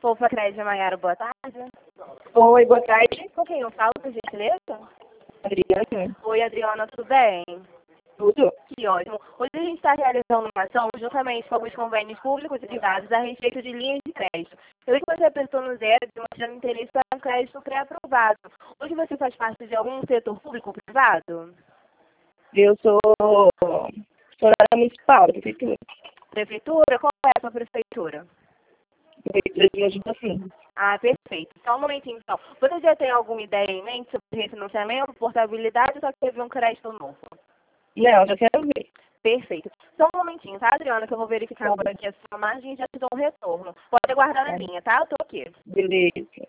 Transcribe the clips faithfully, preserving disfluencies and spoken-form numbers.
Poupa Crédito Maiara, boa tarde. Oi, boa tarde. Com quem eu falo, por gentileza? Adriana. Oi, Adriana, tudo bem? Tudo? Que ótimo. Hoje a gente está realizando uma ação juntamente com alguns convênios públicos e privados a respeito de linhas de crédito. Eu vi que você apertou no zero demonstrando interesse para um crédito pré-aprovado. Hoje você faz parte de algum setor público ou privado? Eu sou funcionária municipal da prefeitura. Prefeitura? Qual é a sua prefeitura? Prefeitura de Ajuda Sim. Ah, perfeito. Só um momentinho, então. Você já tem alguma ideia em mente sobre refinanciamento, portabilidade ou só quer ver um crédito novo? Não, já quero ver. Perfeito. Só um momentinho, tá, Adriana, que eu vou verificar Tá agora aqui a sua margem e já te dou um retorno. Pode aguardar na Tá. linha, tá? Eu tô aqui. Beleza.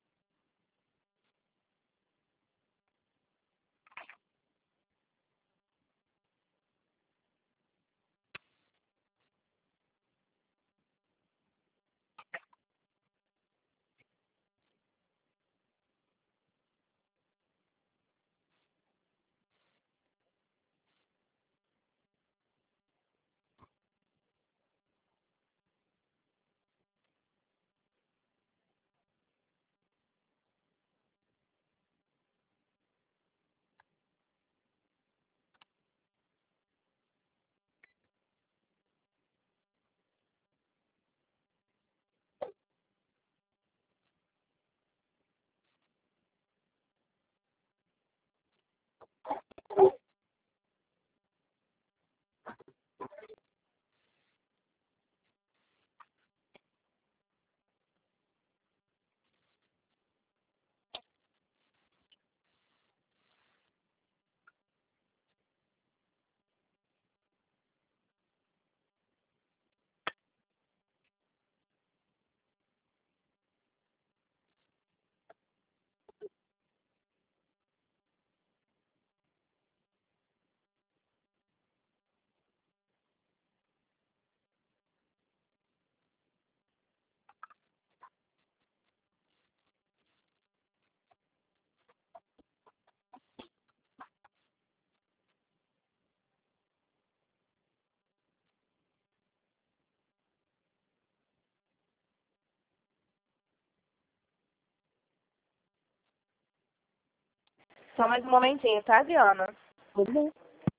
Só mais um momentinho, tá, Adriana? Tudo bem.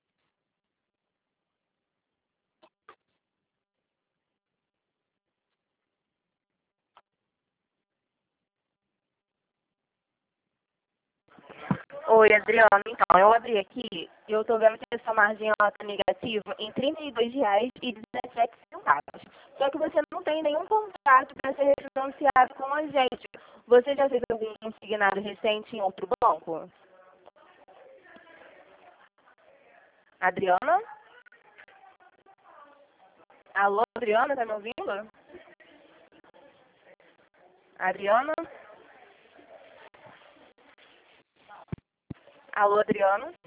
Oi, Adriana. Então, eu abri aqui e eu tô vendo que a sua margem ela tá negativa em trinta e dois reais e dezessete centavos. Só que você não tem nenhum contrato para ser refinanciado com a gente. Você já fez algum consignado recente em outro banco? Adriana? Alô, Adriana, tá me ouvindo? Adriana? Alô, Adriana?